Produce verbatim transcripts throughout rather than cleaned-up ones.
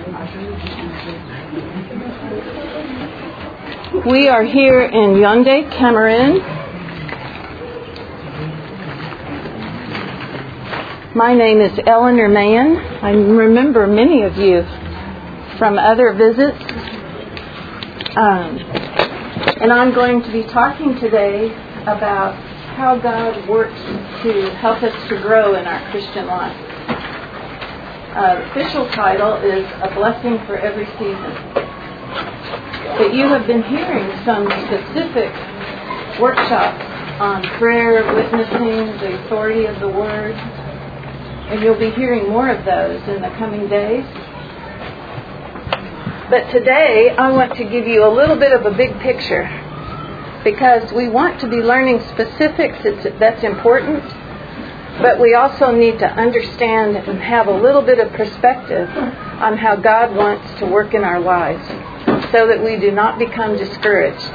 We are here in Yaoundé, Cameroon. My name is Eleanor Mann. I remember many of you from other visits. Um, and I'm going to be talking today about how God works to help us to grow in our Christian life. Uh, the official title is A Blessing for Every Season. But you have been hearing some specific workshops on prayer, witnessing, the authority of the Word. And you'll be hearing more of those in the coming days. But today, I want to give you a little bit of a big picture, because we want to be learning specifics. It's, that's important. But we also need to understand and have a little bit of perspective on how God wants to work in our lives, so that we do not become discouraged.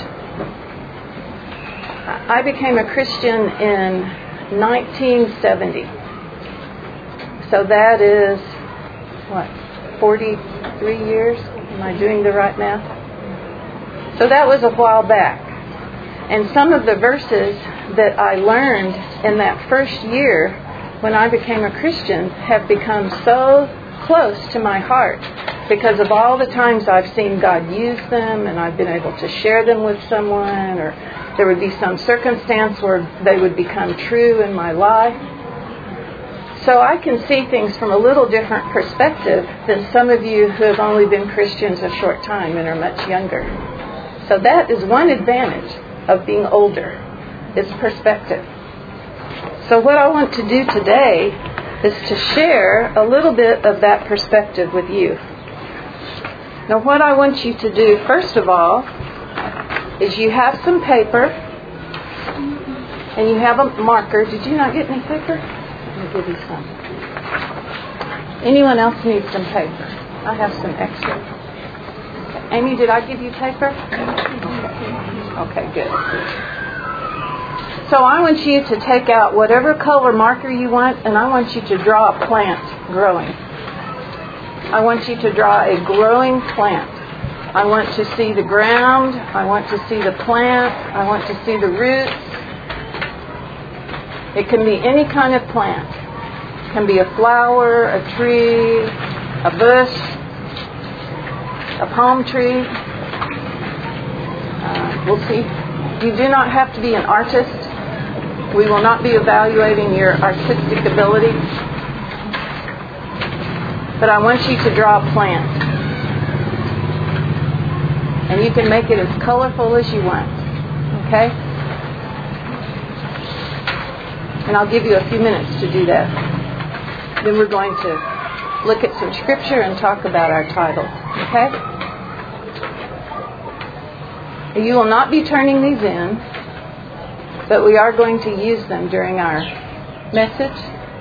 I became a Christian in nineteen seventy. So that is, what, forty-three years? Am I doing the right math? So that was a while back. And some of the verses that I learned in that first year when I became a Christian have become so close to my heart because of all the times I've seen God use them, and I've been able to share them with someone, or there would be some circumstance where they would become true in my life. So I can see things from a little different perspective than some of you who have only been Christians a short time and are much younger. So that is one advantage of being older, is perspective. So what I want to do today is to share a little bit of that perspective with you. Now what I want you to do, first of all, is you have some paper and you have a marker. Did you not get any paper? I'll give you some. Anyone else need some paper? I have some extra. Amy, did I give you paper? Okay, good. So I want you to take out whatever color marker you want, and I want you to draw a plant growing. I want you to draw a growing plant. I want to see the ground. I want to see the plant. I want to see the roots. It can be any kind of plant. It can be a flower, a tree, a bush, a palm tree. Uh, we'll see. You do not have to be an artist. We will not be evaluating your artistic ability. But I want you to draw a plant. And you can make it as colorful as you want. Okay? And I'll give you a few minutes to do that. Then we're going to look at some scripture and talk about our title. Okay? You will not be turning these in, but we are going to use them during our message.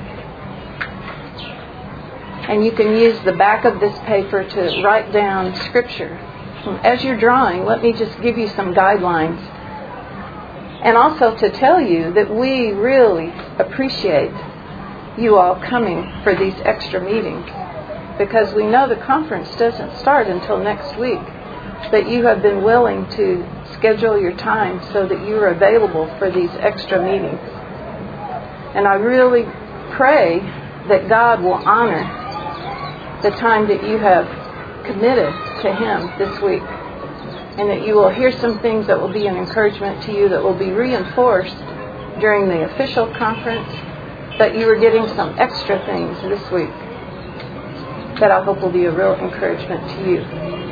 And you can use the back of this paper to write down scripture. As you're drawing, let me just give you some guidelines. And also to tell you that we really appreciate you all coming for these extra meetings, because we know the conference doesn't start until next week. But you have been willing to schedule your time so that you are available for these extra meetings. And I really pray that God will honor the time that you have committed to Him this week, and that you will hear some things that will be an encouragement to you, that will be reinforced during the official conference, that you are getting some extra things this week that I hope will be a real encouragement to you.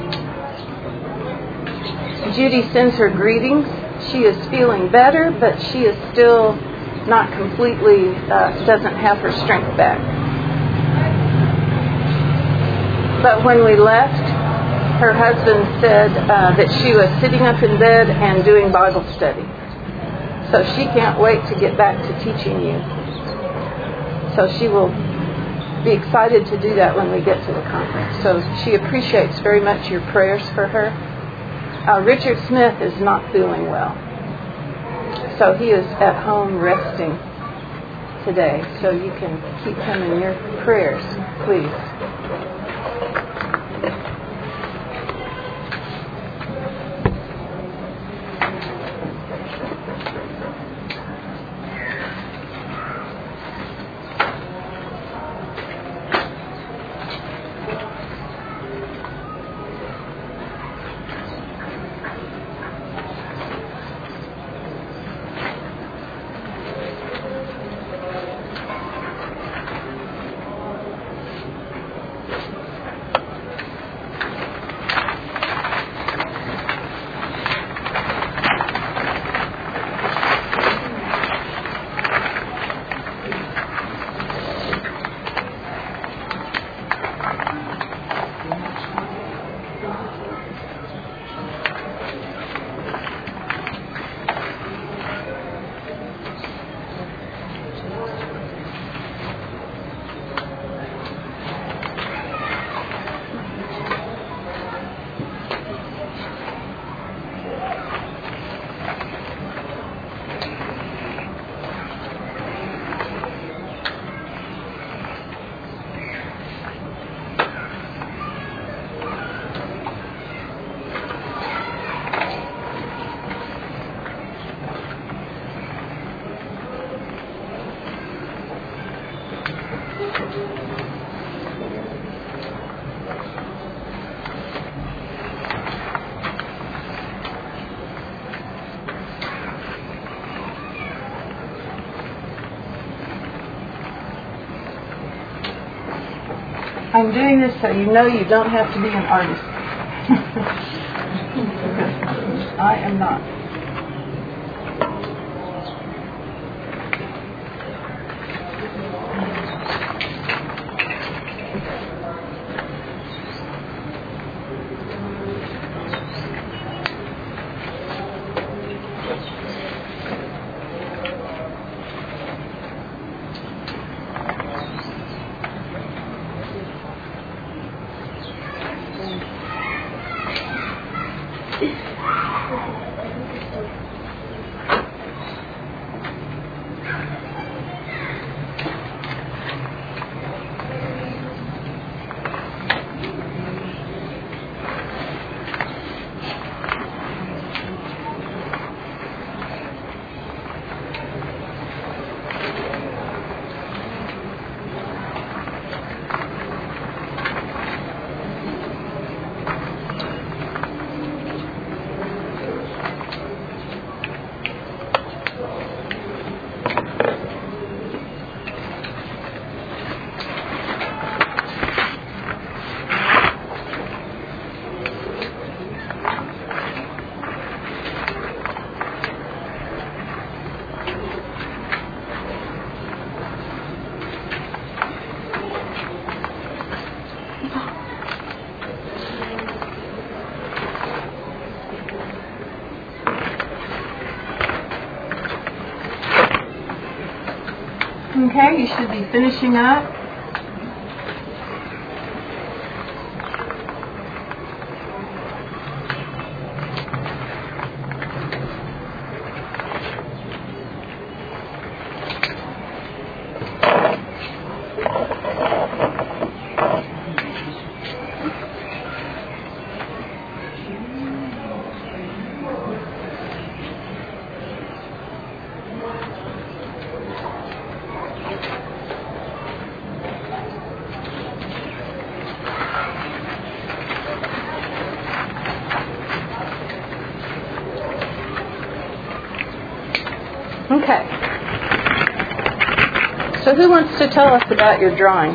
Judy sends her greetings. She is feeling better, but she is still not completely, uh, doesn't have her strength back. But when we left, her husband said uh, that she was sitting up in bed and doing Bible study. So she can't wait to get back to teaching you. So she will be excited to do that when we get to the conference. So she appreciates very much your prayers for her. Uh, Richard Smith is not feeling well. So he is at home resting today. So you can keep him in your prayers, please. I'm doing this so you know you don't have to be an artist. I am not. Okay, you should be finishing up. Okay. So who wants to tell us about your drawing?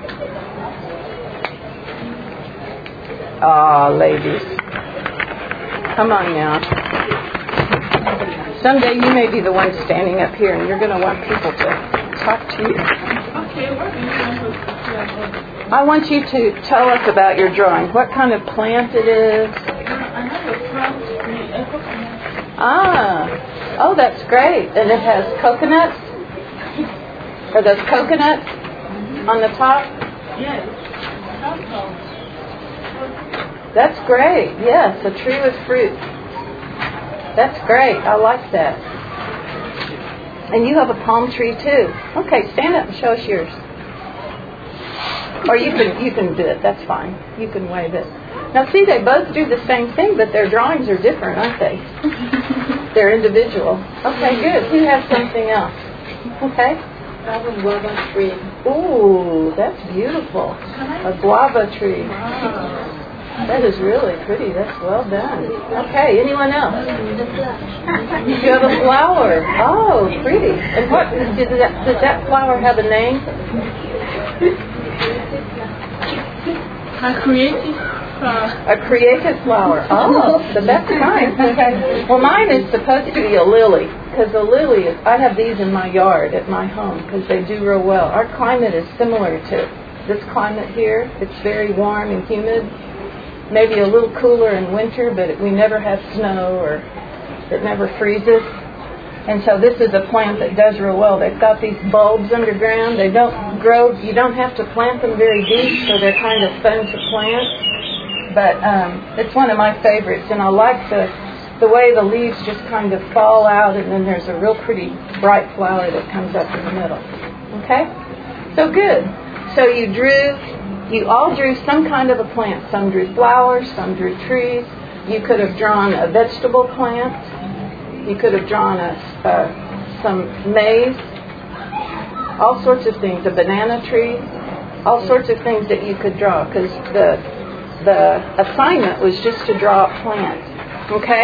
Ah, ladies. Come on now. Someday you may be the one standing up here and you're going to want people to talk to you. Okay, what do you want us to say about? I want you to tell us about your drawing. What kind of plant it is. I have a plant, a coconut. Ah. Oh, that's great. And it has coconuts? Are those coconuts on the top? Yes. That's great. Yes, a tree with fruit. That's great. I like that. And you have a palm tree too. Okay, stand up and show us yours. Or you can you can do it. That's fine. You can wave it. Now see, they both do the same thing, but their drawings are different, aren't they? They're individual. Okay, good. Who has something else? Okay. I have a guava tree. Ooh, that's beautiful. A guava tree. Wow. That is really pretty. That's well done. Okay, anyone else? You have a flower. Oh, pretty. And what does that, does that flower have a name? A creative flower. A creative flower. Oh, the best kind. Okay. Well, mine is supposed to be a lily, because a lily is, I have these in my yard at my home because they do real well. Our climate is similar to this climate here. It's very warm and humid. Maybe a little cooler in winter, but we never have snow or it never freezes. And so this is a plant that does real well. They've got these bulbs underground. They don't grow, you don't have to plant them very deep, so they're kind of fun to plant. But um, it's one of my favorites, and I like the the way the leaves just kind of fall out, and then there's a real pretty bright flower that comes up in the middle. Okay? So good. So you drew, you all drew some kind of a plant. Some drew flowers, some drew trees. You could have drawn a vegetable plant. You could have drawn a, uh, some maize. All sorts of things. A banana tree. All sorts of things that you could draw, because the the assignment was just to draw a plant. Okay?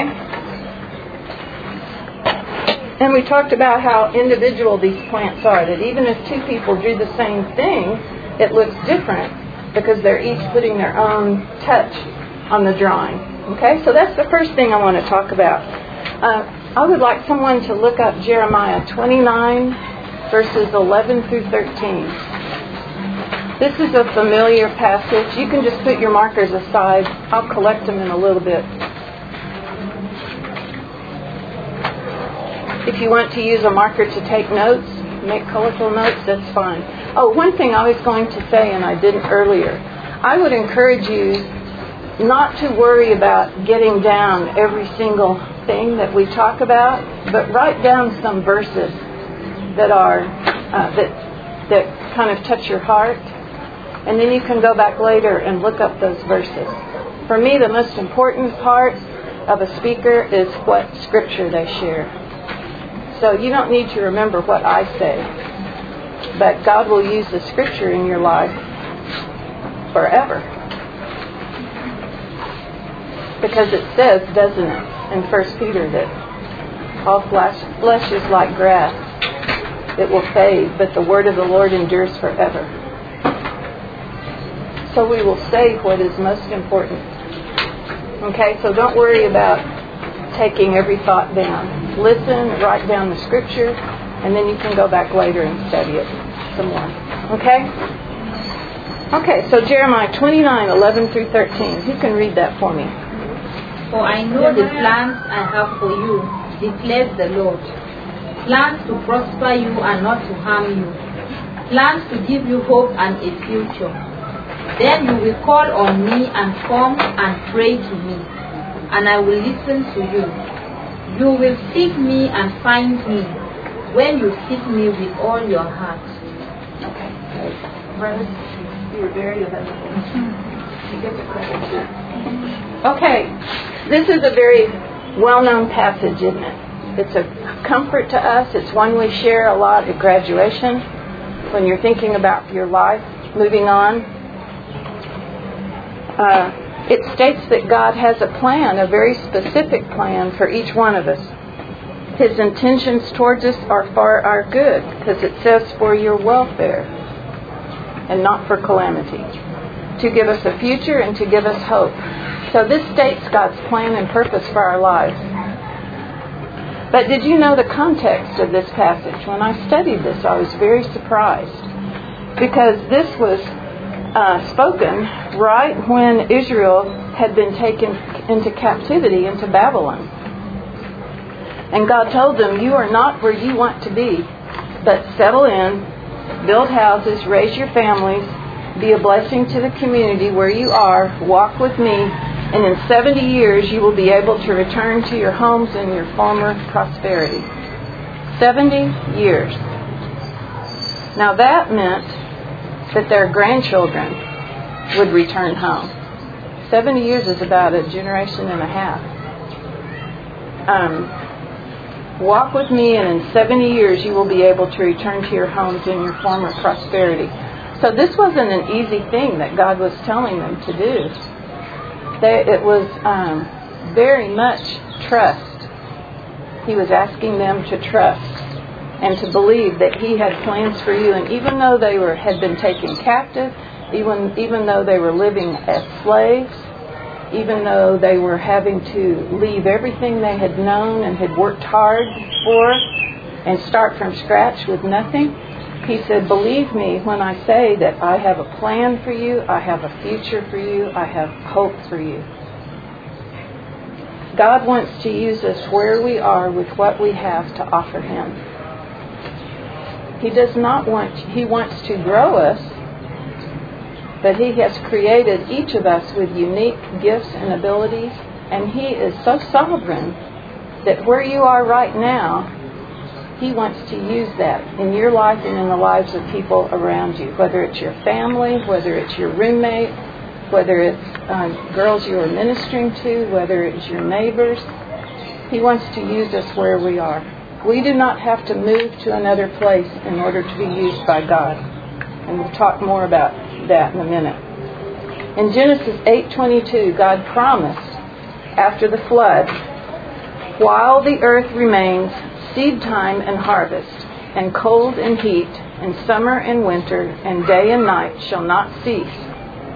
And we talked about how individual these plants are, that even if two people drew the same thing, it looks different because they're each putting their own touch on the drawing. Okay, so that's the first thing I want to talk about. Uh, I would like someone to look up Jeremiah twenty-nine, verses eleven through thirteen. This is a familiar passage. You can just put your markers aside. I'll collect them in a little bit. If you want to use a marker to take notes, make colorful notes, that's fine. Oh, one thing I was going to say, and I didn't earlier. I would encourage you not to worry about getting down every single thing that we talk about, but write down some verses that are uh, that that kind of touch your heart, and then you can go back later and look up those verses. For me, the most important part of a speaker is what scripture they share. So you don't need to remember what I say, but God will use the scripture in your life forever. Because it says, doesn't it, in First Peter, that all flesh, flesh is like grass. It will fade, but the word of the Lord endures forever. So we will say what is most important. Okay, so don't worry about taking every thought down. Listen, write down the scripture, and then you can go back later and study it some more. Okay? Okay, so Jeremiah twenty-nine, eleven through thirteen. Who can read that for me? For I know the plans I have for you, declares the Lord. Plans to prosper you and not to harm you. Plans to give you hope and a future. Then you will call on me and come and pray to me, and I will listen to you. You will seek me and find me when you seek me with all your heart. Okay. Brothers, you were very available. You get the credit too. Okay. This is a very well-known passage, isn't it? It's a comfort to us. It's one we share a lot at graduation when you're thinking about your life, moving on. Uh, it states that God has a plan, a very specific plan for each one of us. His intentions towards us are for our good, because it says for your welfare and not for calamity, to give us a future and to give us hope. So this states God's plan and purpose for our lives. But did you know the context of this passage? When I studied this, I was very surprised, because this was uh, spoken right when Israel had been taken into captivity into Babylon. And God told them, you are not where you want to be, but settle in, build houses, raise your families, be a blessing to the community where you are, walk with me, and in seventy years you will be able to return to your homes and your former prosperity. seventy years. Now that meant that their grandchildren would return home. seventy years is about a generation and a half. Um, walk with me, and in seventy years you will be able to return to your homes and your former prosperity. So this wasn't an easy thing that God was telling them to do. They, it was um, very much trust. He was asking them to trust and to believe that He had plans for you. And even though they were had been taken captive, even even though they were living as slaves, even though they were having to leave everything they had known and had worked hard for and start from scratch with nothing, He said, believe me when I say that I have a plan for you, I have a future for you, I have hope for you. God wants to use us where we are with what we have to offer Him. He does not want, He wants to grow us, but He has created each of us with unique gifts and abilities, and He is so sovereign that where you are right now, He wants to use that in your life and in the lives of people around you, whether it's your family, whether it's your roommate, whether it's uh, girls you are ministering to, whether it's your neighbors. He wants to use us where we are. We do not have to move to another place in order to be used by God. And we'll talk more about that in a minute. In Genesis eight twenty-two, God promised after the flood, while the earth remains, seed time and harvest, and cold and heat, and summer and winter, and day and night shall not cease.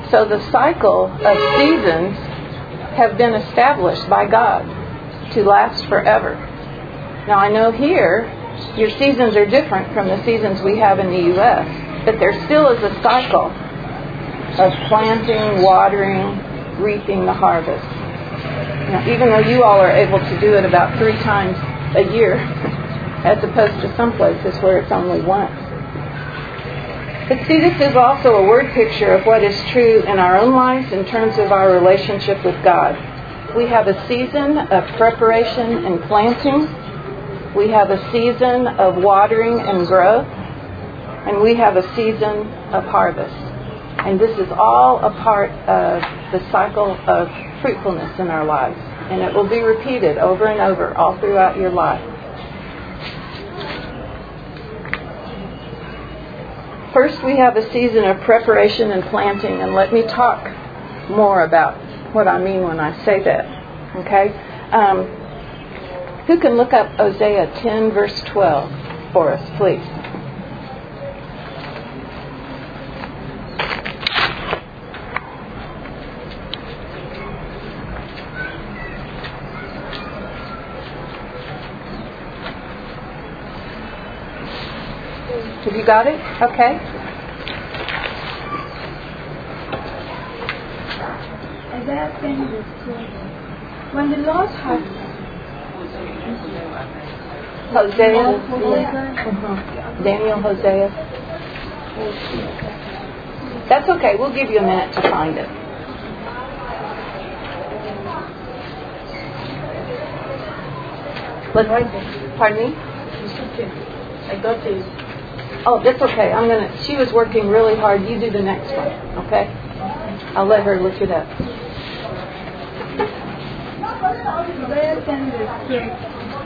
So the cycle of seasons have been established by God to last forever. Now I know here your seasons are different from the seasons we have in the U S, but there still is a cycle of planting, watering, reaping the harvest. Now, even though you all are able to do it about three times a year, as opposed to some places where it's only once. But see, this is also a word picture of what is true in our own lives in terms of our relationship with God. We have a season of preparation and planting. We have a season of watering and growth. And we have a season of harvest. And this is all a part of the cycle of fruitfulness in our lives. And it will be repeated over and over all throughout your life. First, we have a season of preparation and planting. And let me talk more about what I mean when I say that. Okay? Um, who can look up Hosea ten, verse twelve for us, please? Have you got it? Okay. Isaiah ten verse twelve. When the Lord has Hosea. Hosea. Uh-huh. Daniel, Hosea. That's okay. We'll give you a minute to find it. Let's, pardon me? I got it. Oh, that's okay. I'm gonna. She was working really hard. You do the next one, okay? I'll let her look it up. Isaiah ten verse twelve.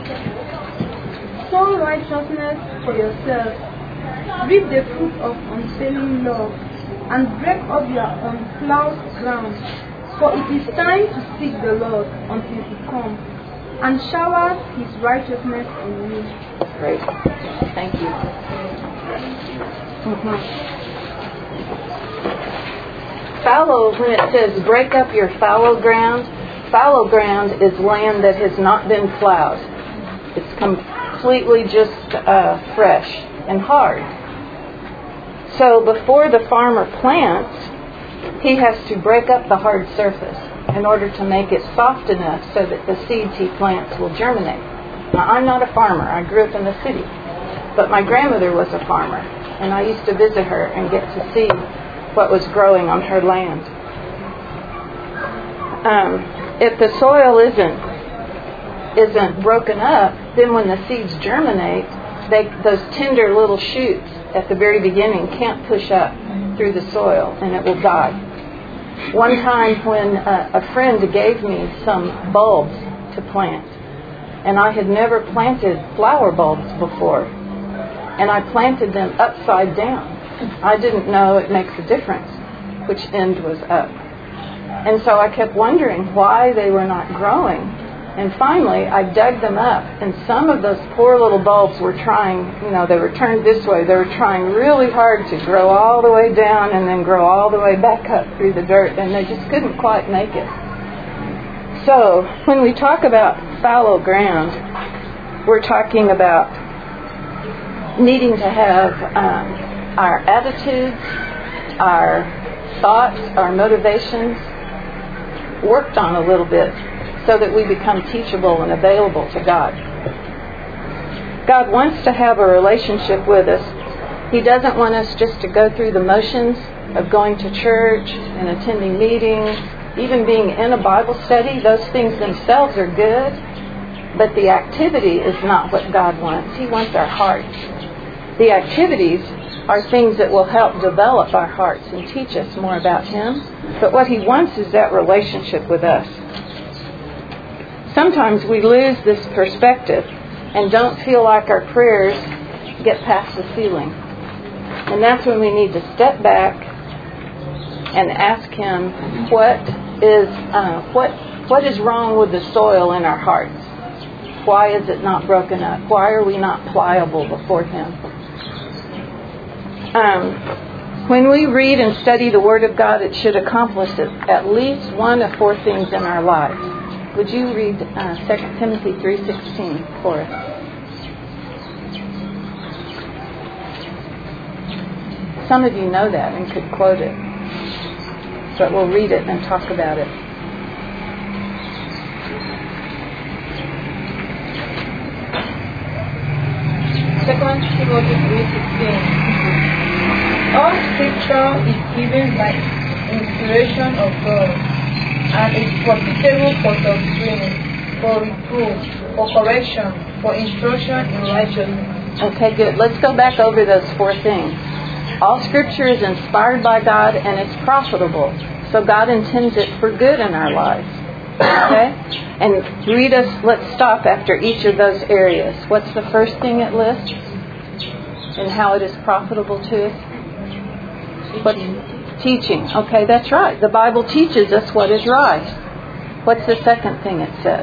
Sow righteousness for yourself. Reap the fruit of unfailing love, and break up your unplowed ground. For it is time to seek the Lord until He comes, and shower His righteousness on you. Great. Thank you. Mm-hmm. Fallow, when it says break up your fallow ground, fallow ground is land that has not been plowed. It's completely just uh, fresh and hard. So before the farmer plants, he has to break up the hard surface in order to make it soft enough so that the seeds he plants will germinate. Now, I'm not a farmer. I grew up in the city. But my grandmother was a farmer, and I used to visit her and get to see what was growing on her land. Um, if the soil isn't isn't broken up, then when the seeds germinate, they, those tender little shoots at the very beginning can't push up through the soil, and it will die. One time when uh, a friend gave me some bulbs to plant, and I had never planted flower bulbs before, and I planted them upside down. I didn't know it makes a difference which end was up. And so I kept wondering why they were not growing. And finally, I dug them up, and some of those poor little bulbs were trying, you know, they were turned this way. They were trying really hard to grow all the way down and then grow all the way back up through the dirt, and they just couldn't quite make it. So when we talk about fallow ground, we're talking about needing to have um, our attitudes, our thoughts, our motivations worked on a little bit so that we become teachable and available to God. God wants to have a relationship with us. He doesn't want us just to go through the motions of going to church and attending meetings, even being in a Bible study. Those things themselves are good, but the activity is not what God wants. He wants our hearts. The activities are things that will help develop our hearts and teach us more about Him. But what He wants is that relationship with us. Sometimes we lose this perspective and don't feel like our prayers get past the ceiling. And that's when we need to step back and ask Him what is uh, what what is wrong with the soil in our hearts. Why is it not broken up? Why are we not pliable before Him? Um, When we read and study the Word of God, it should accomplish at least one of four things in our lives. Would you read uh, Second Timothy three sixteen for us? Some of you know that and could quote it, but we'll read it and talk about it. Second Timothy three sixteen. All scripture is given by inspiration of God and is profitable for doctrine, for reproof, for correction, for instruction in righteousness. Okay, good. Let's go back over those four things. All scripture is inspired by God and it's profitable. So God intends it for good in our lives. Okay? And read us, let's stop after each of those areas. What's the first thing it lists? And how it is profitable to us? Teaching. What's teaching. Okay, that's right. The Bible teaches us what is right. What's the second thing it says?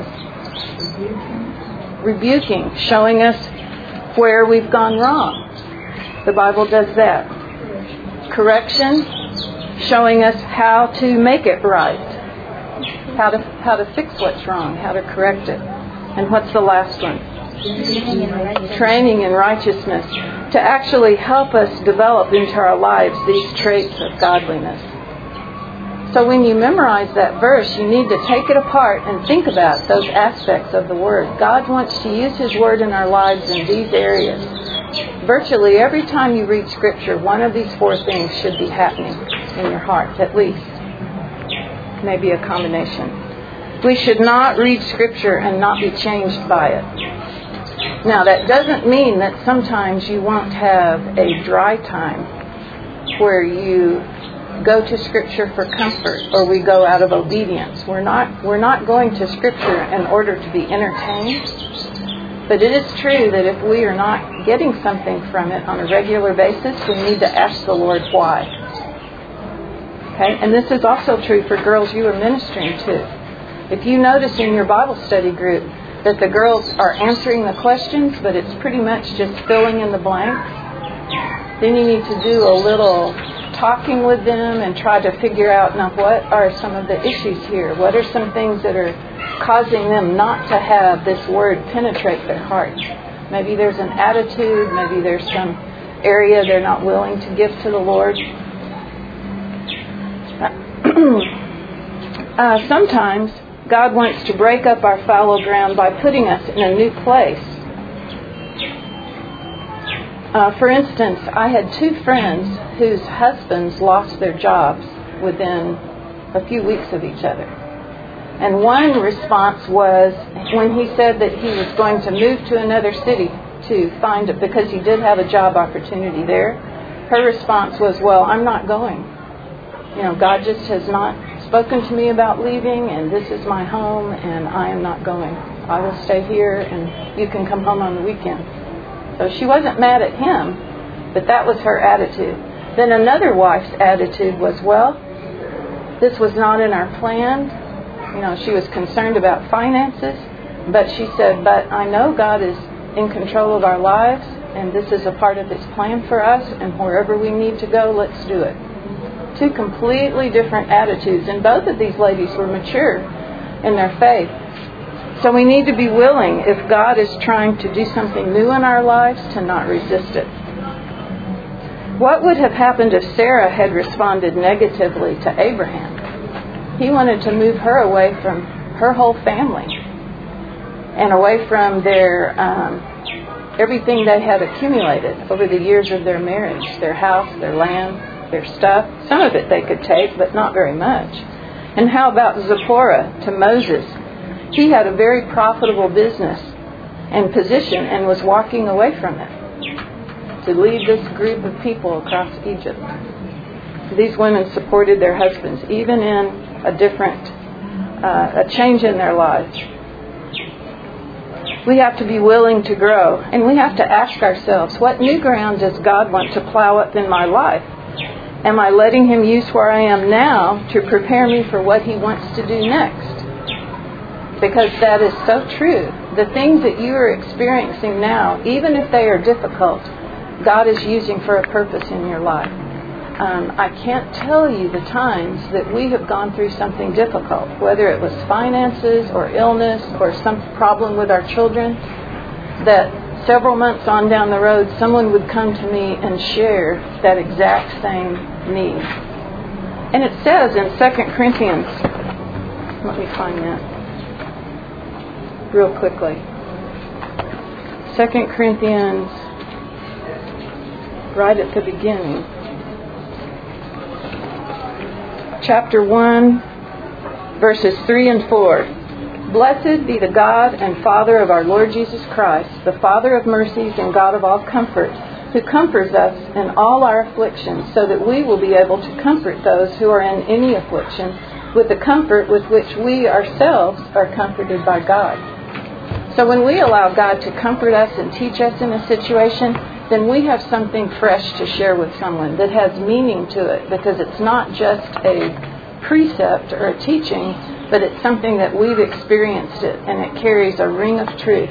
Rebuking. Rebuking. Showing us where we've gone wrong. The Bible does that. Correction. Showing us how to make it right. How to how to fix what's wrong. How to correct it. And what's the last one? Training in righteousness. Training in righteousness. To actually help us develop into our lives these traits of godliness. So when you memorize that verse, you need to take it apart and think about those aspects of the Word. God wants to use His Word in our lives in these areas. Virtually every time you read Scripture, one of these four things should be happening in your heart, at least. Maybe a combination. We should not read Scripture and not be changed by it. Now, that doesn't mean that sometimes you won't have a dry time where you go to Scripture for comfort or we go out of obedience. We're not, we're not going to Scripture in order to be entertained. But it is true that if we are not getting something from it on a regular basis, we need to ask the Lord why. Okay? And this is also true for girls you are ministering to. If you notice in your Bible study group that the girls are answering the questions, but it's pretty much just filling in the blanks, then you need to do a little talking with them and try to figure out, now, what are some of the issues here? What are some things that are causing them not to have this Word penetrate their hearts? Maybe there's an attitude, maybe there's some area they're not willing to give to the Lord. uh, sometimes God wants to break up our fallow ground by putting us in a new place. Uh, for instance, I had two friends whose husbands lost their jobs within a few weeks of each other. And one response was, when he said that he was going to move to another city to find it, because he did have a job opportunity there, her response was, well, I'm not going. You know, God just has not spoken to me about leaving, and this is my home, and I am not going. I will stay here, and you can come home on the weekend. So she wasn't mad at him, but that was her attitude. Then another wife's attitude was, well, this was not in our plan. You know, she was concerned about finances, but she said, but I know God is in control of our lives, and this is a part of His plan for us, and wherever we need to go, let's do it. Two completely different attitudes, and both of these ladies were mature in their faith. So we need to be willing, if God is trying to do something new in our lives, to not resist it. What would have happened if Sarah had responded negatively to Abraham? He wanted to move her away from her whole family and away from their um, everything they had accumulated over the years of their marriage, their house, their land, their stuff. Some of it they could take, but not very much. And how about Zipporah to Moses? He had a very profitable business and position and was walking away from it to lead this group of people across Egypt. These women supported their husbands, even in a different, uh, a change in their lives. We have to be willing to grow, and we have to ask ourselves, what new ground does God want to plow up in my life? Am I letting Him use where I am now to prepare me for what He wants to do next? Because that is so true. The things that you are experiencing now, even if they are difficult, God is using for a purpose in your life. Um, I can't tell you the times that we have gone through something difficult, whether it was finances or illness or some problem with our children, that several months on down the road, someone would come to me and share that exact same need. And it says in Second Corinthians, let me find that real quickly. Second Corinthians, right at the beginning. Chapter one, verses three and four. Blessed be the God and Father of our Lord Jesus Christ, the Father of mercies and God of all comfort, who comforts us in all our afflictions, so that we will be able to comfort those who are in any affliction with the comfort with which we ourselves are comforted by God. So when we allow God to comfort us and teach us in a situation, then we have something fresh to share with someone that has meaning to it, because it's not just a precept or a teaching, but it's something that we've experienced it, and it carries a ring of truth.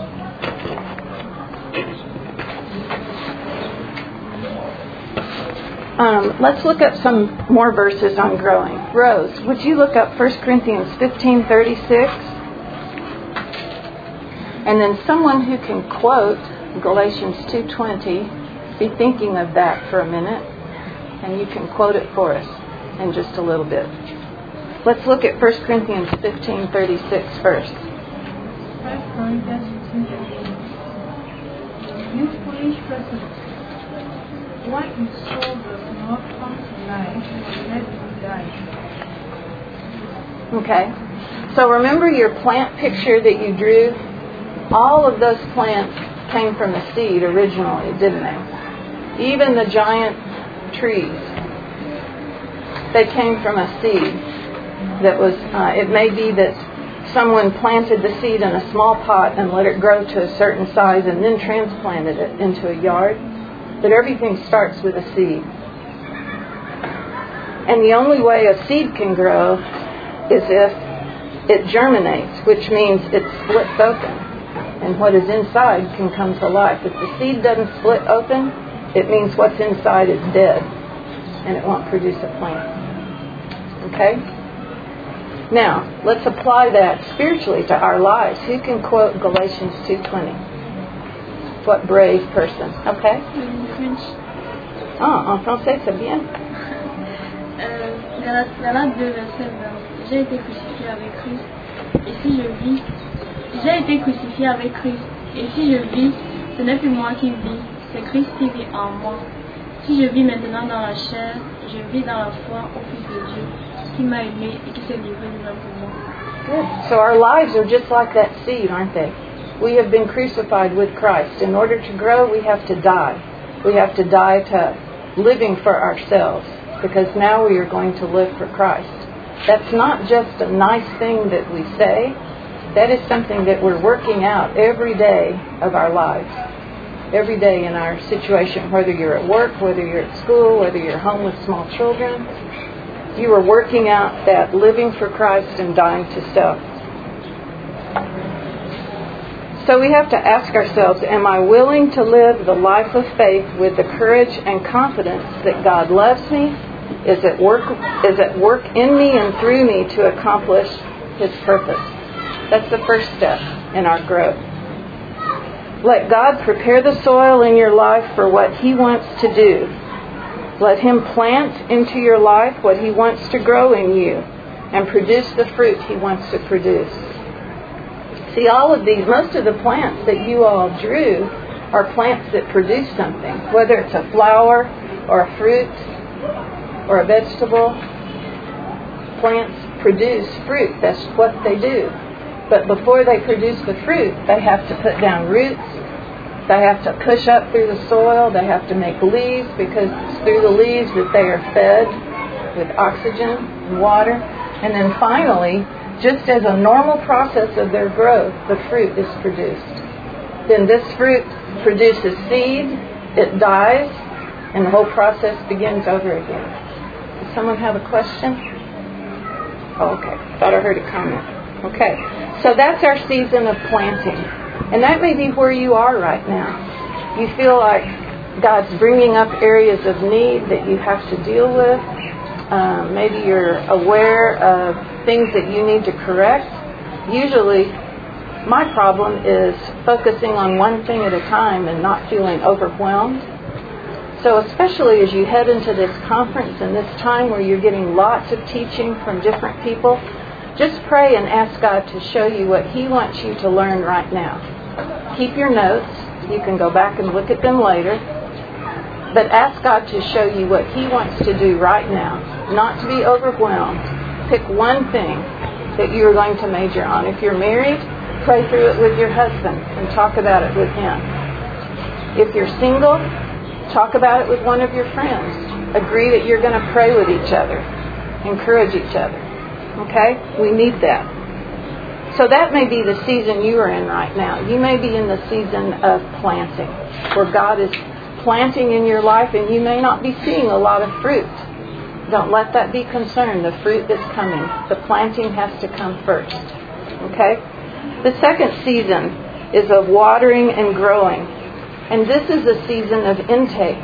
Um, let's look up some more verses on growing. Rose, would you look up First Corinthians fifteen thirty-six? And then someone who can quote Galatians two twenty, be thinking of that for a minute, and you can quote it for us in just a little bit. Let's look at First Corinthians fifteen thirty-six first. First Corinthians fifteen thirty-six. You foolish persons, why is soul does not come to life, but let it die? Okay. So remember your plant picture that you drew? All of those plants came from a seed originally, didn't they? Even the giant trees, they came from a seed that was, uh, it may be that someone planted the seed in a small pot and let it grow to a certain size and then transplanted it into a yard. But everything starts with a seed. And the only way a seed can grow is if it germinates, which means it splits open. And what is inside can come to life. If the seed doesn't split open, it means what's inside is dead, and it won't produce a plant. Okay? Now, let's apply that spiritually to our lives. Who can quote Galatians two twenty? What brave person. Okay? French. Ah, en français, c'est bien. Euh, Galates deux, verset vingt. J'ai été crucifié avec Christ, et si je vis, j'ai été crucifié avec Christ, et si je vis, ce n'est plus moi qui vis, c'est Christ qui vit en moi. Si je vis maintenant dans la chair, je vis dans la foi au Fils de Dieu, qui m'a aimé et qui s'est livré lui-même pour moi. Good. So our lives are just like that seed, aren't they? We have been crucified with Christ. In order to grow, we have to die. We have to die to living for ourselves, because now we are going to live for Christ. That's not just a nice thing that we say. That is something that we're working out every day of our lives. Every day in our situation, whether you're at work, whether you're at school, whether you're home with small children, you are working out that living for Christ and dying to self. So we have to ask ourselves, am I willing to live the life of faith with the courage and confidence that God loves me, is at work, is at work in me and through me to accomplish His purpose? That's the first step in our growth. Let God prepare the soil in your life for what He wants to do. Let Him plant into your life what He wants to grow in you and produce the fruit He wants to produce. See, all of these, most of the plants that you all drew are plants that produce something, whether it's a flower or a fruit or a vegetable. Plants produce fruit. That's what they do. But before they produce the fruit, they have to put down roots. They have to push up through the soil. They have to make leaves, because it's through the leaves that they are fed with oxygen and water. And then finally, just as a normal process of their growth, the fruit is produced. Then this fruit produces seed, it dies, and the whole process begins over again. Does someone have a question? Oh, okay. Thought I heard a comment. Okay. So that's our season of planting. And that may be where you are right now. You feel like God's bringing up areas of need that you have to deal with. Um, maybe you're aware of things that you need to correct. Usually, my problem is focusing on one thing at a time and not feeling overwhelmed. So especially as you head into this conference and this time where you're getting lots of teaching from different people, just pray and ask God to show you what He wants you to learn right now. Keep your notes. You can go back and look at them later. But ask God to show you what He wants to do right now. Not to be overwhelmed. Pick one thing that you're going to major on. If you're married, pray through it with your husband and talk about it with him. If you're single, talk about it with one of your friends. Agree that you're going to pray with each other. Encourage each other. Okay? We need that. So that may be the season you are in right now. You may be in the season of planting, where God is planting in your life and you may not be seeing a lot of fruit. Don't let that be concerned. The fruit is coming. The planting has to come first. Okay? The second season is of watering and growing. And this is a season of intake.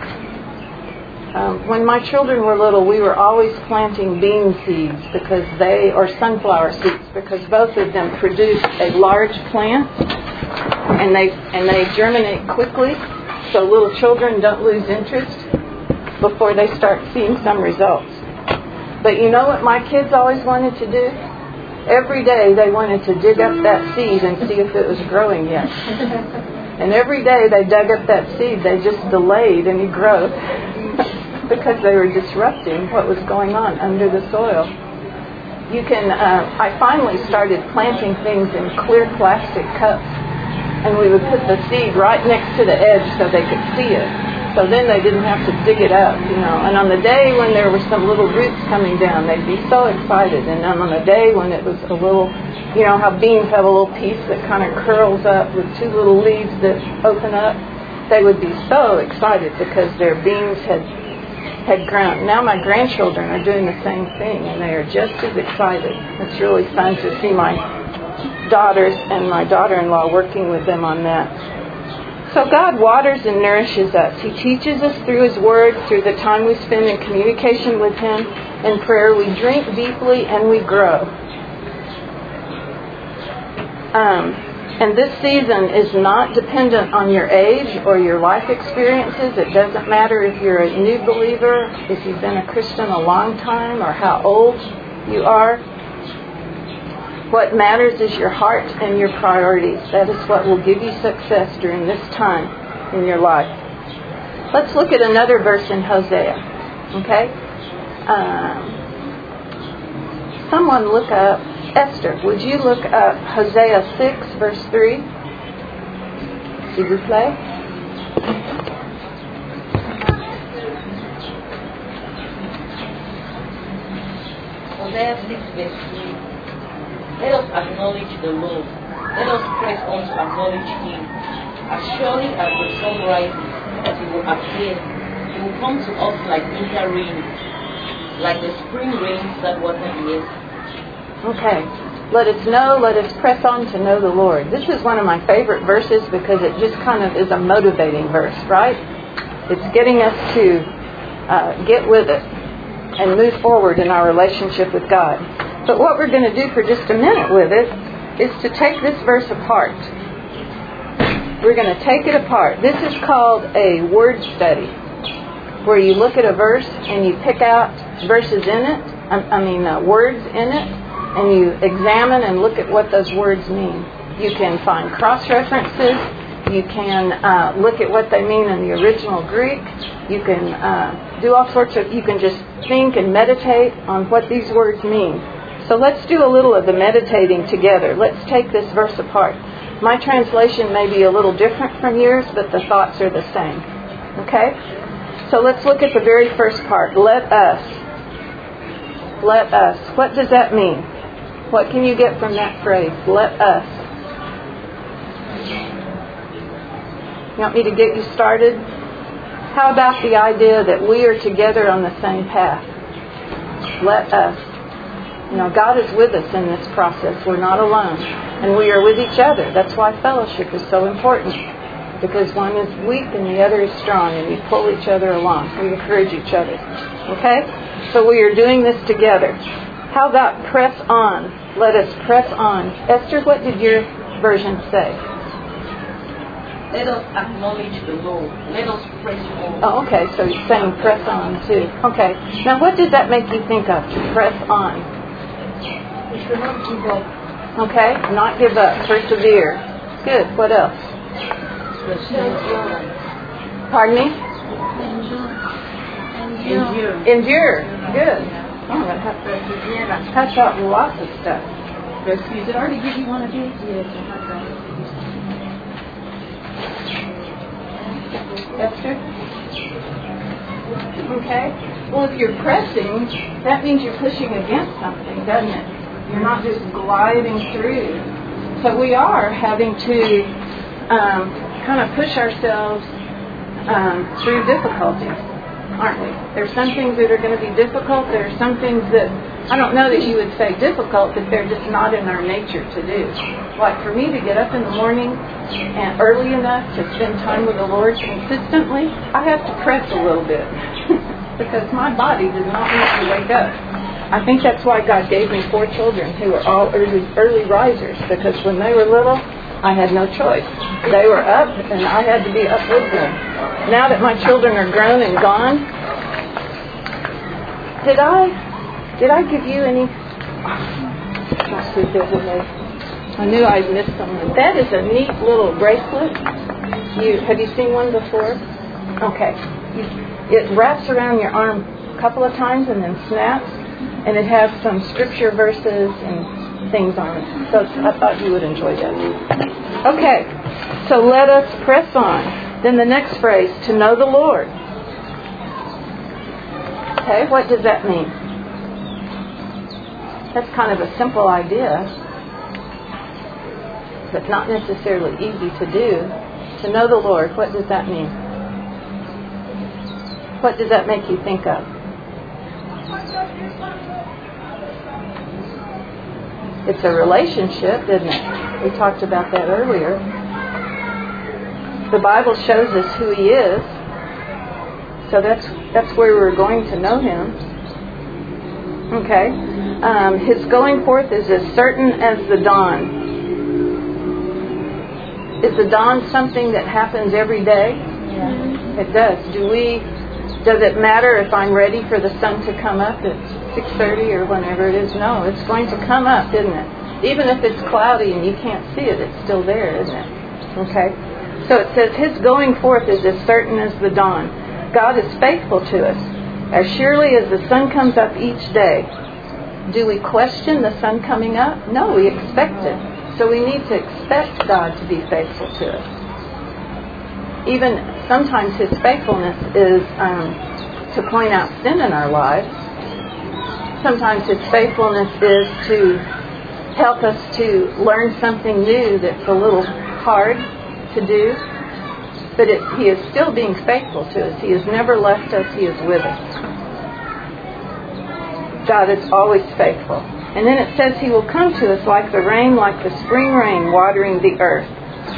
Um, when my children were little, we were always planting bean seeds because they, or sunflower seeds, because both of them produce a large plant and they and they germinate quickly, so little children don't lose interest before they start seeing some results. But you know what my kids always wanted to do? Every day they wanted to dig up that seed and see if it was growing yet. And every day they dug up that seed, they just delayed any growth because they were disrupting what was going on under the soil. You can, uh, I finally started planting things in clear plastic cups, and we would put the seed right next to the edge so they could see it. So then they didn't have to dig it up, you know. And on the day when there were some little roots coming down, they'd be so excited. And then on the day when it was a little, you know how beans have a little piece that kind of curls up with two little leaves that open up, they would be so excited because their beans had had grown. Now my grandchildren are doing the same thing, and they are just as excited. It's really fun to see my daughters and my daughter-in-law working with them on that. So God waters and nourishes us. He teaches us through His Word, through the time we spend in communication with Him. In prayer, we drink deeply and we grow. Um, and this season is not dependent on your age or your life experiences. It doesn't matter if you're a new believer, if you've been a Christian a long time, or how old you are. What matters is your heart and your priorities. That is what will give you success during this time in your life. Let's look at another verse in Hosea. Okay? Um, someone look up, Esther, would you look up Hosea six, verse three? S'il vous plaît. Hosea six, verse three. Let us acknowledge the Lord. Let us press on to acknowledge Him. As surely as the sun rises, that He will appear. He will come to us like winter rain, like the spring rains that water the earth. Okay. Let us know, let us press on to know the Lord. This is one of my favorite verses because it just kind of is a motivating verse, right? It's getting us to uh, get with it and move forward in our relationship with God. But what we're going to do for just a minute with it is to take this verse apart. We're going to take it apart. This is called a word study, where you look at a verse and you pick out verses in it, I mean uh, words in it, and you examine and look at what those words mean. You can find cross-references. You can uh, look at what they mean in the original Greek. You can uh, do all sorts of, you can just think and meditate on what these words mean. So let's do a little of the meditating together. Let's take this verse apart. My translation may be a little different from yours, but the thoughts are the same. Okay? So let's look at the very first part. Let us. Let us. What does that mean? What can you get from that phrase? Let us. You want me to get you started? How about the idea that we are together on the same path? Let us. You know, God is with us in this process. We're not alone. And we are with each other. That's why fellowship is so important. because one is weak and the other is strong, and we pull each other along. We encourage each other. Okay? So we are doing this together. How about press on? Let us press on. Esther, what did your version say? Let us acknowledge the Lord. Let us press on. Oh, okay. So you're saying press on too. Okay. Now, what does that make you think of? To press on. We should not give up. Okay. Not give up. Persevere. Good. What else? Pardon me? Endure. Endure. Good. Oh, that has touch out lots of stuff. Rescue. Did I already give you one of these? Yes, I have that. Esther? Okay. Well, if you're pressing, that means you're pushing against something, doesn't it? You're not just gliding through. So we are having to um, kind of push ourselves um, through difficulties, aren't we? There's some things that are going to be difficult. There are some things that, I don't know that you would say difficult, but they're just not in our nature to do. Like for me to get up in the morning and early enough to spend time with the Lord consistently, I have to press a little bit because my body does not want to wake up. I think that's why God gave me four children who were all early, early risers, because when they were little, I had no choice. They were up and I had to be up with them. Now that my children are grown and gone, did I did I give you any? Let's see if there's a note. I knew I'd missed someone. That is a neat little bracelet. You have you seen one before? Okay. It wraps around your arm a couple of times and then snaps, and it has some scripture verses and things on it. So I thought you would enjoy that. Okay. So let us press on. Then the next phrase, to know the Lord. Okay, what does that mean? That's kind of a simple idea, but not necessarily easy to do. To know the Lord, what does that mean? What does that make you think of? It's a relationship, isn't it? We talked about that earlier. The Bible shows us who He is, so that's that's where we're going to know Him. Okay. Um, his going forth is as certain as the dawn. Is the dawn something that happens every day? Yeah. It does. Do we? Does it matter if I'm ready for the sun to come up at six thirty or whenever it is? No, it's going to come up, isn't it? Even if it's cloudy and you can't see it, it's still there, isn't it? Okay. So it says His going forth is as certain as the dawn. God is faithful to us. As surely as the sun comes up each day. Do we question the sun coming up? No, we expect it. So we need to expect God to be faithful to us. Even sometimes His faithfulness is um, to point out sin in our lives. Sometimes His faithfulness is to help us to learn something new that's a little hard to do. But it, He is still being faithful to us. He has never left us. He is with us. God is always faithful. And then it says He will come to us like the rain, like the spring rain watering the earth.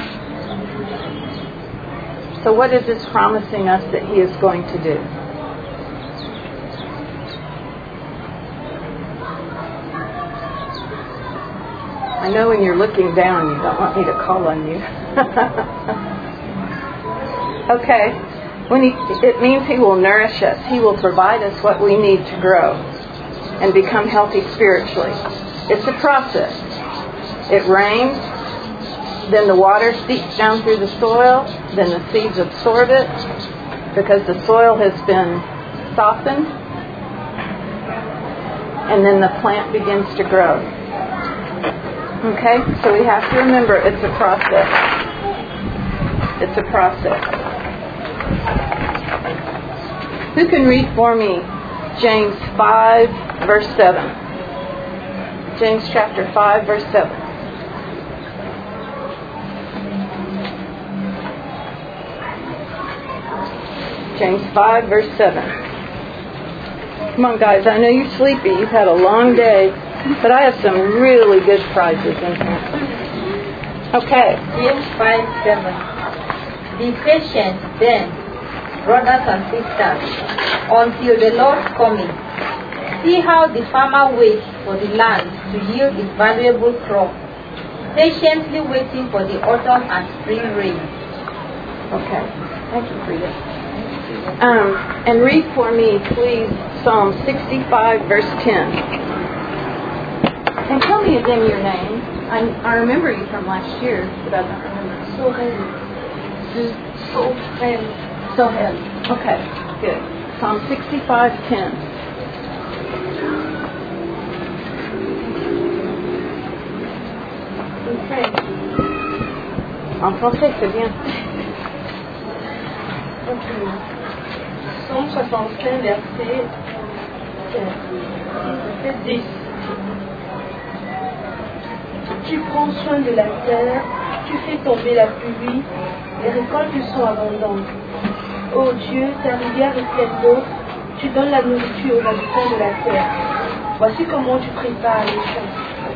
So what is this promising us that He is going to do? I know when you're looking down, you don't want me to call on you. Okay. When he, it means He will nourish us. He will provide us what we need to grow and become healthy spiritually. It's a process. It rains, then the water seeps down through the soil, then the seeds absorb it because the soil has been softened, and then the plant begins to grow. Okay? So we have to remember it's a process. It's a process. Who can read for me James five, verse seven? James chapter five, verse seven. James five, verse seven. Come on, guys. I know you're sleepy. You've had a long day. But I have some really good prizes in here. Okay. James five, seven. Be patient then, brothers and sisters, until the Lord's coming. See how the farmer waits for the land to yield its valuable crop, patiently waiting for the autumn and spring rain. Okay, thank you, Frida. Um, and read for me, please, Psalm sixty-five, verse ten. And tell me again your name. I, I remember you from last year, but I don't remember. Sohel. Sohel. Sohel. Okay, good. Psalm sixty-five, ten. Okay. En français, c'est bien. Ok. Psaume soixante-cinq, verset dix. Tu prends soin de la terre, tu fais tomber la pluie, les récoltes sont abondantes. Ô Dieu, ta rivière est pleine d'eau, tu donnes la nourriture aux habitants de la terre. Voici comment tu prépares les champs.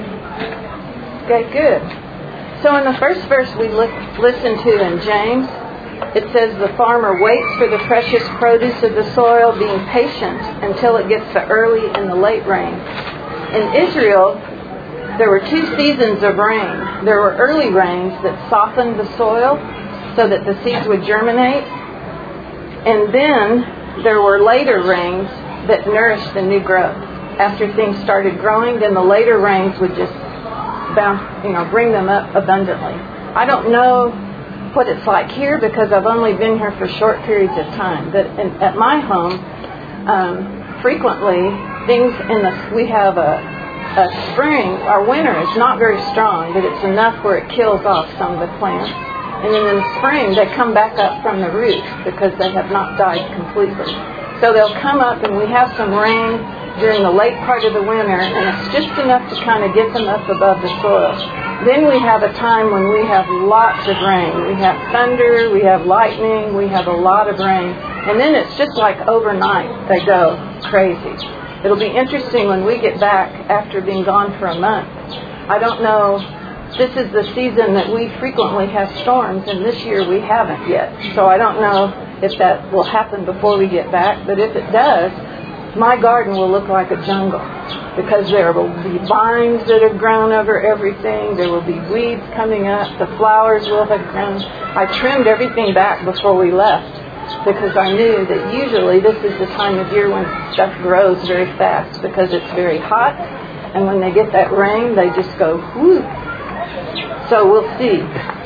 Okay, good. So in the first verse we look, listen to in James, it says the farmer waits for the precious produce of the soil, being patient until it gets the early and the late rain. In Israel, there were two seasons of rain. There were early rains that softened the soil so that the seeds would germinate. And then there were later rains that nourished the new growth. After things started growing, then the later rains would just bounce, you know, bring them up abundantly. I don't know what it's like here because I've only been here for short periods of time. But in, at my home, um, frequently things in the we have a, a spring. Our winter is not very strong, but it's enough where it kills off some of the plants. And then in the spring they come back up from the roots because they have not died completely. So they'll come up and we have some rain during the late part of the winter, and it's just enough to kind of get them up above the soil. Then we have a time when we have lots of rain. We have thunder, we have lightning, we have a lot of rain. And then it's just like overnight they go crazy. It'll be interesting when we get back after being gone for a month. I don't know, this is the season that we frequently have storms, and this year we haven't yet. So I don't know if that will happen before we get back, but if it does, my garden will look like a jungle because there will be vines that have grown over everything. There will be weeds coming up. The flowers will have grown. I trimmed everything back before we left because I knew that usually this is the time of year when stuff grows very fast because it's very hot. And when they get that rain, they just go whoop. So we'll see.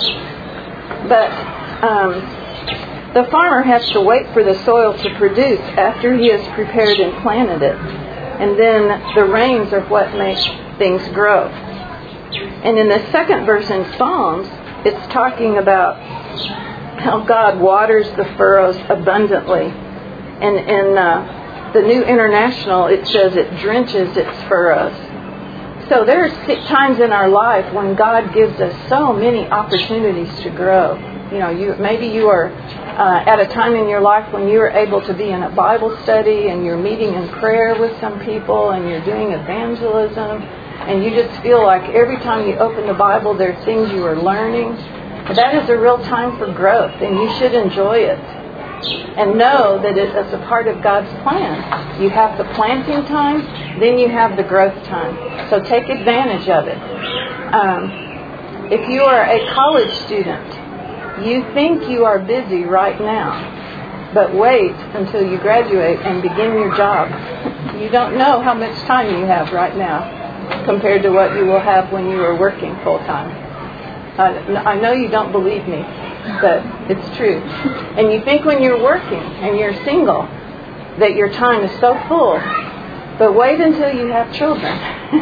But um, the farmer has to wait for the soil to produce after he has prepared and planted it. And then the rains are what make things grow. And in the second verse in Psalms, it's talking about how God waters the furrows abundantly. And in uh, the New International, it says it drenches its furrows. So there are times in our life when God gives us so many opportunities to grow. You know, you maybe you are uh, at a time in your life when you are able to be in a Bible study and you're meeting in prayer with some people and you're doing evangelism and you just feel like every time you open the Bible there are things you are learning. That is a real time for growth, and you should enjoy it and know that it is a part of God's plan. You have the planting time, then you have the growth time. So take advantage of it. Um, if you are a college student, you think you are busy right now, but wait until you graduate and begin your job. You don't know how much time you have right now compared to what you will have when you are working full time. Uh, I know you don't believe me, but it's true. And you think when you're working and you're single that your time is so full, but wait until you have children.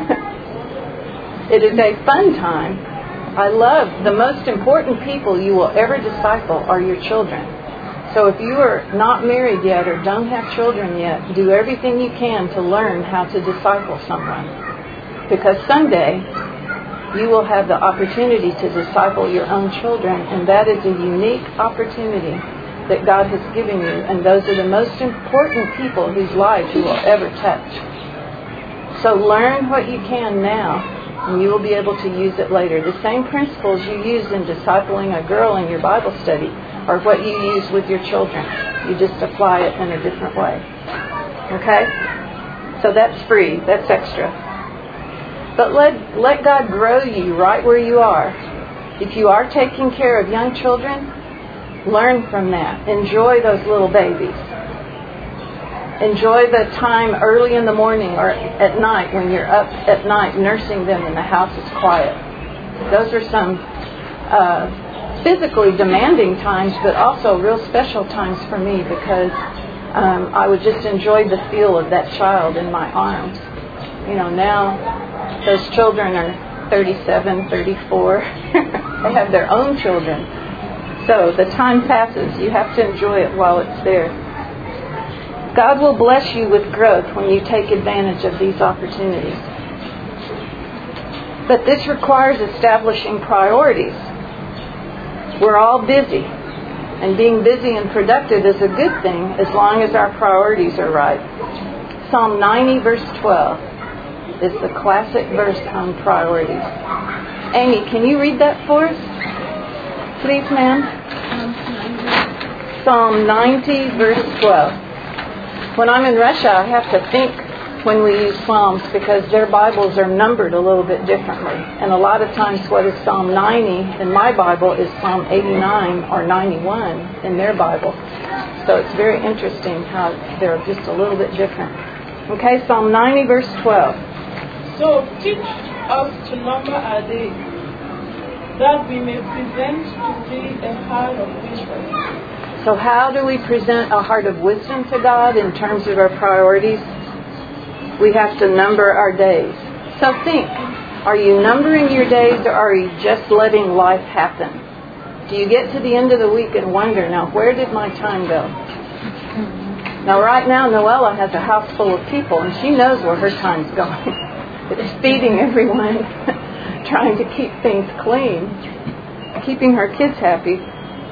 It is a fun time. I love the most important people you will ever disciple are your children. So if you are not married yet or don't have children yet, do everything you can to learn how to disciple someone. Because someday you will have the opportunity to disciple your own children, and that is a unique opportunity that God has given you. And those are the most important people whose lives you will ever touch. So learn what you can now and you will be able to use it later. The same principles you use in discipling a girl in your Bible study are what you use with your children. You just apply it in a different way. Okay? So that's free. That's extra. But let, let God grow you right where you are. If you are taking care of young children, learn from that. Enjoy those little babies. Enjoy the time early in the morning or at night when you're up at night nursing them and the house is quiet. Those are some uh, physically demanding times, but also real special times for me because um, I would just enjoy the feel of that child in my arms. You know, now those children are thirty-seven, thirty-four. They have their own children. So the time passes. You have to enjoy it while it's there. God will bless you with growth when you take advantage of these opportunities. But this requires establishing priorities. We're all busy, and being busy and productive is a good thing as long as our priorities are right. Psalm ninety verse twelve is the classic verse on priorities. Amy, can you read that for us? Please, ma'am. Psalm ninety verse twelve. When I'm in Russia, I have to think when we use Psalms because their Bibles are numbered a little bit differently. And a lot of times what is Psalm ninety in my Bible is Psalm eighty-nine or ninety-one in their Bible. So it's very interesting how they're just a little bit different. Okay, Psalm ninety verse twelve. So teach us to number our days, that we may present to thee a heart of wisdom. So how do we present a heart of wisdom to God in terms of our priorities? We have to number our days. So think, are you numbering your days or are you just letting life happen? Do you get to the end of the week and wonder, now where did my time go? Now right now Noella has a house full of people and she knows where her time's going. It's feeding everyone, trying to keep things clean, keeping her kids happy.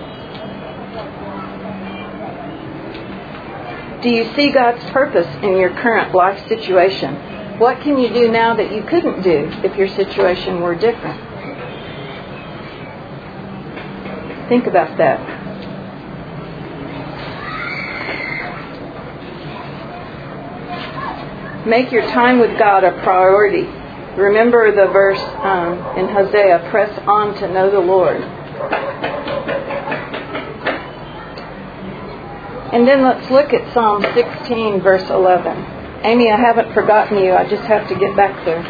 Do you see God's purpose in your current life situation? What can you do now that you couldn't do if your situation were different? Think about that. Make your time with God a priority. Remember the verse um, in Hosea, press on to know the Lord. And then let's look at Psalm sixteen, verse eleven. Amy, I haven't forgotten you. I just have to get back there.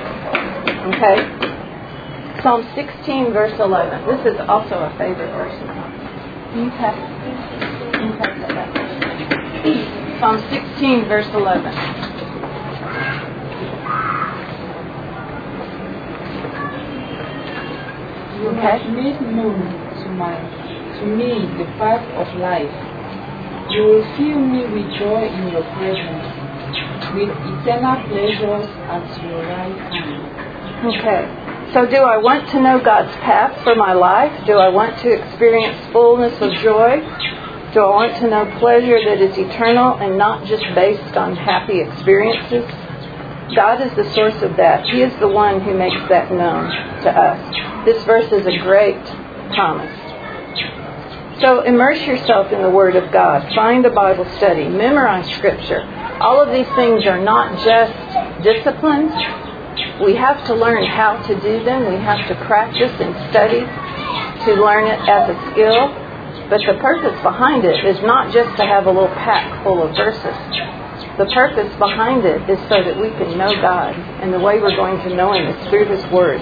Okay? Psalm sixteen, verse eleven. This is also a favorite verse. Can you pass it? Can you pass that back? Psalm sixteen, verse eleven. You have made known to my to me the path of life. You will fill me with joy in your presence, with eternal pleasures at your right hand. Okay. So do I want to know God's path for my life? Do I want to experience fullness of joy? Do I want to know pleasure that is eternal and not just based on happy experiences? God is the source of that. He is the one who makes that known to us. This verse is a great promise. So immerse yourself in the Word of God. Find a Bible study. Memorize Scripture. All of these things are not just disciplines. We have to learn how to do them. We have to practice and study to learn it as a skill. But the purpose behind it is not just to have a little pack full of verses. The purpose behind it is so that we can know God. And the way we're going to know Him is through His Word.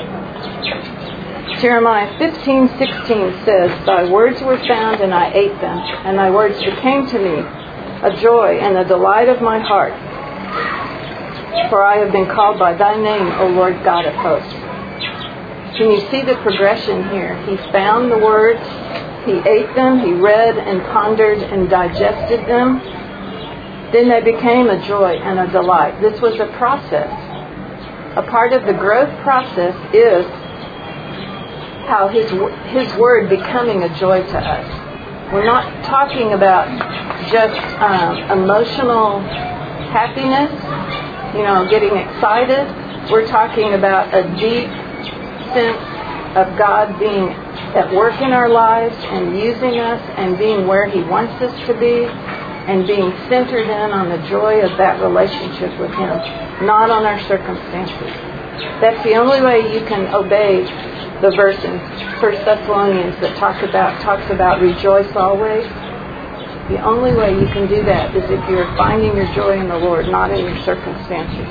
Jeremiah fifteen sixteen says, Thy words were found and I ate them, and Thy words became to me a joy and a delight of my heart. For I have been called by Thy name, O Lord God of hosts. Can you see the progression here? He found the words, he ate them, he read and pondered and digested them. Then they became a joy and a delight. This was a process. A part of the growth process is how his his word becoming a joy to us. We're not talking about just um, emotional happiness, you know, getting excited. we're talking about a deep sense of God being at work in our lives and using us and being where He wants us to be and being centered in on the joy of that relationship with Him, not on our circumstances. That's the only way you can obey the verse in First Thessalonians that talk about, talks about rejoice always. The only way you can do that is if you're finding your joy in the Lord, not in your circumstances.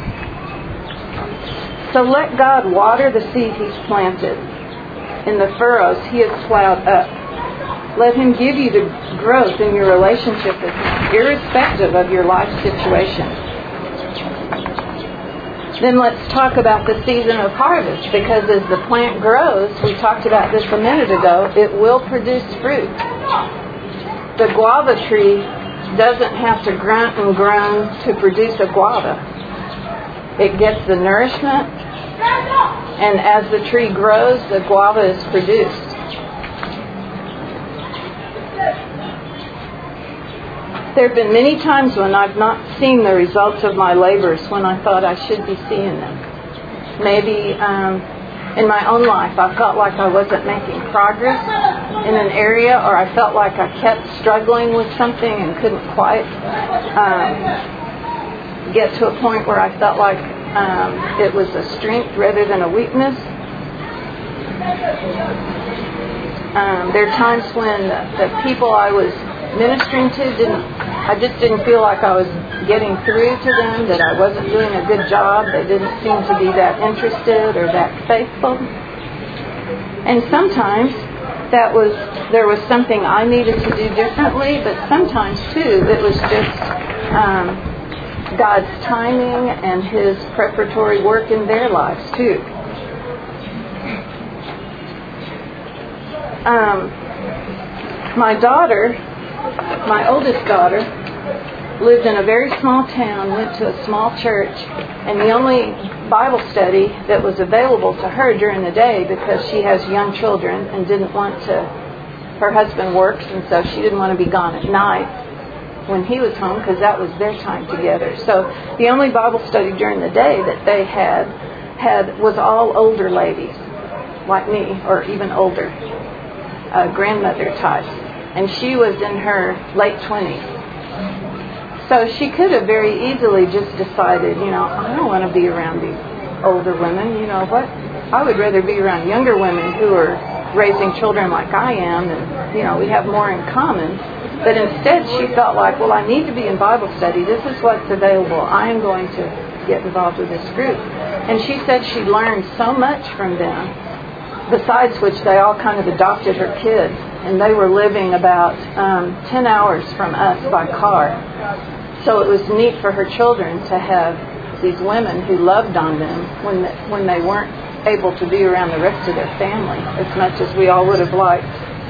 So let God water the seed He's planted in the furrows He has plowed up. Let Him give you the growth in your relationship with Him, irrespective of your life situation. Then let's talk about the season of harvest, because as the plant grows, we talked about this a minute ago, it will produce fruit. The guava tree doesn't have to grunt and groan to produce a guava. It gets the nourishment, and as the tree grows, the guava is produced. There have been many times when I've not seen the results of my labors when I thought I should be seeing them. Maybe um, in my own life I felt like I wasn't making progress in an area, or I felt like I kept struggling with something and couldn't quite um, get to a point where I felt like um, it was a strength rather than a weakness. Um, there are times when the, the people I was ministering to didn't I just didn't feel like I was getting through to them, that I wasn't doing a good job. They didn't seem to be that interested or that faithful. And sometimes that was there was something I needed to do differently, but sometimes too it was just um, God's timing and His preparatory work in their lives too. Um, my daughter, my oldest daughter, lived in a very small town, went to a small church, and the only Bible study that was available to her during the day, because she has young children and didn't want to, her husband works, and so she didn't want to be gone at night when he was home, because that was their time together. So the only Bible study during the day that they had had was all older ladies, like me, or even older, uh, grandmother types. And she was in her late twenties. So she could have very easily just decided, you know, I don't want to be around these older women. You know what? I would rather be around younger women who are raising children like I am, and, you know, we have more in common. But instead she felt like, well, I need to be in Bible study. This is what's available. I am going to get involved with this group. And she said she learned so much from them, besides which they all kind of adopted her kids. And they were living about um, ten hours from us by car. So it was neat for her children to have these women who loved on them when the, when they weren't able to be around the rest of their family as much as we all would have liked.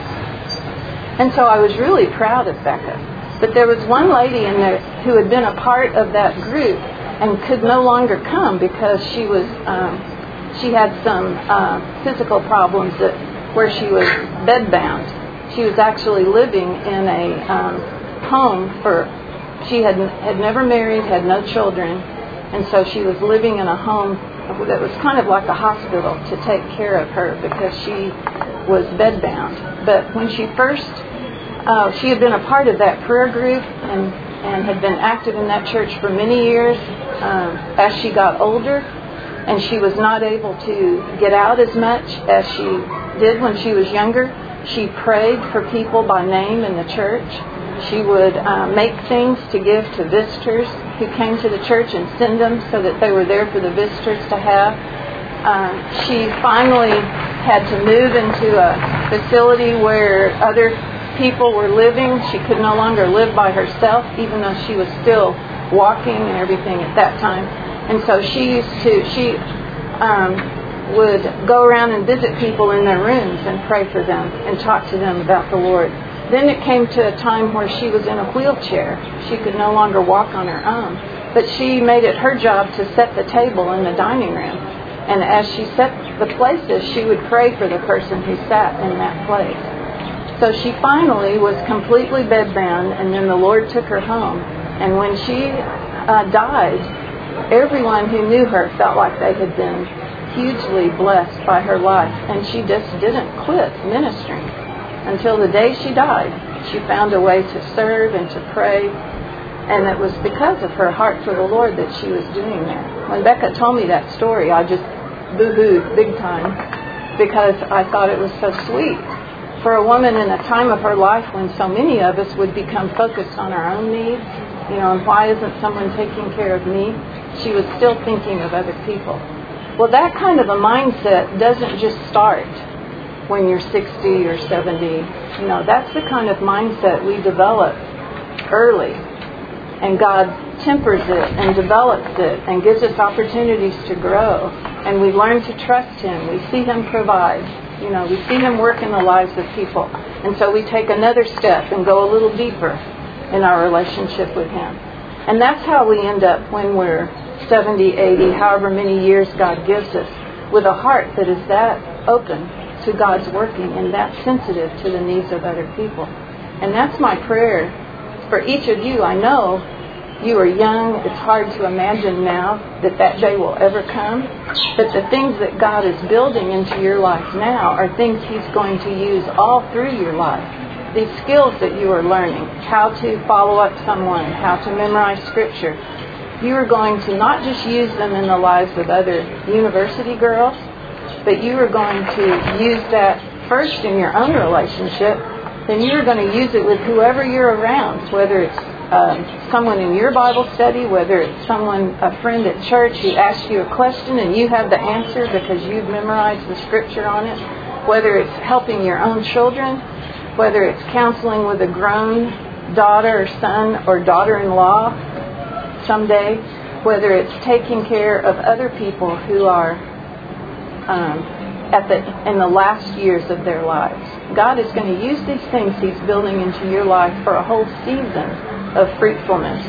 And so I was really proud of Becca. But there was one lady in there who had been a part of that group and could no longer come because she was um, she had some uh, physical problems that where she was bedbound. She was actually living in a um, home for, she had had never married, had no children, and so she was living in a home that was kind of like a hospital to take care of her because she was bedbound. But when she first, uh, she had been a part of that prayer group and, and had been active in that church for many years. Um, as she got older and she was not able to get out as much as she did when she was younger, she prayed for people by name in the church. She would uh, make things to give to visitors who came to the church and send them so that they were there for the visitors to have. Um, she finally had to move into a facility where other people were living. She could no longer live by herself, even though she was still walking and everything at that time. And so she used to, she um, would go around and visit people in their rooms and pray for them and talk to them about the Lord. Then it came to a time where she was in a wheelchair. She could no longer walk on her own. But she made it her job to set the table in the dining room. And as she set the places, she would pray for the person who sat in that place. So she finally was completely bedbound, and then the Lord took her home. And when she uh, died, everyone who knew her felt like they had been hugely blessed by her life, and she just didn't quit ministering until the day she died. She found a way to serve and to pray, and it was because of her heart for the Lord that she was doing that. When Becca told me that story, I just boo-hooed big time because I thought it was so sweet. For a woman in a time of her life when so many of us would become focused on our own needs, you know, and why isn't someone taking care of me? She was still thinking of other people. Well, that kind of a mindset doesn't just start when you're sixty or seventy. You know, that's the kind of mindset we develop early. And God tempers it and develops it and gives us opportunities to grow. And we learn to trust Him. We see Him provide. You know, we see Him work in the lives of people. And so we take another step and go a little deeper in our relationship with Him. And that's how we end up when we're seventy, eighty, however many years God gives us, with a heart that is that open to God's working and that sensitive to the needs of other people. And that's my prayer for each of you. I know you are young. It's hard to imagine now that that day will ever come. But the things that God is building into your life now are things He's going to use all through your life. These skills that you are learning, how to follow up someone, how to memorize Scripture, you are going to not just use them in the lives of other university girls, but you are going to use that first in your own relationship. Then you are going to use it with whoever you're around, whether it's um, someone in your Bible study, whether it's someone, a friend at church who asks you a question and you have the answer because you've memorized the Scripture on it, whether it's helping your own children, whether it's counseling with a grown daughter or son or daughter-in-law someday, whether it's taking care of other people who are um, at the in the last years of their lives. God is going to use these things He's building into your life for a whole season of fruitfulness.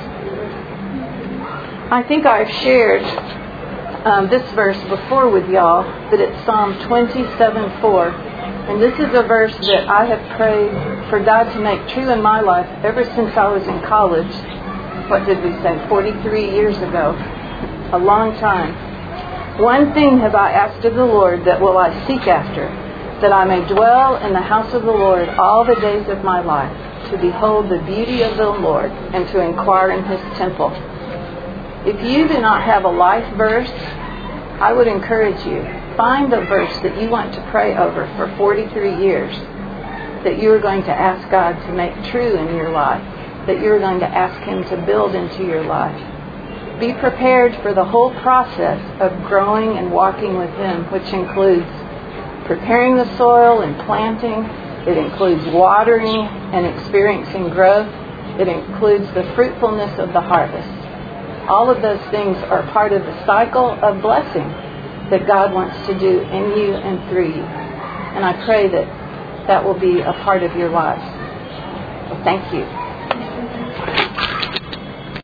I think I've shared um, this verse before with y'all, but it's Psalm twenty-seven four. And this is a verse that I have prayed for God to make true in my life ever since I was in college. What did we say? forty-three years ago. A long time. One thing have I asked of the Lord, that will I seek after, that I may dwell in the house of the Lord all the days of my life, to behold the beauty of the Lord and to inquire in His temple. If you do not have a life verse, I would encourage you, find a verse that you want to pray over for forty-three years, that you are going to ask God to make true in your life, that you're going to ask Him to build into your life. Be prepared for the whole process of growing and walking with Him, which includes preparing the soil and planting. It includes watering and experiencing growth. It includes the fruitfulness of the harvest. All of those things are part of the cycle of blessing that God wants to do in you and through you. And I pray that that will be a part of your lives. Well, thank you.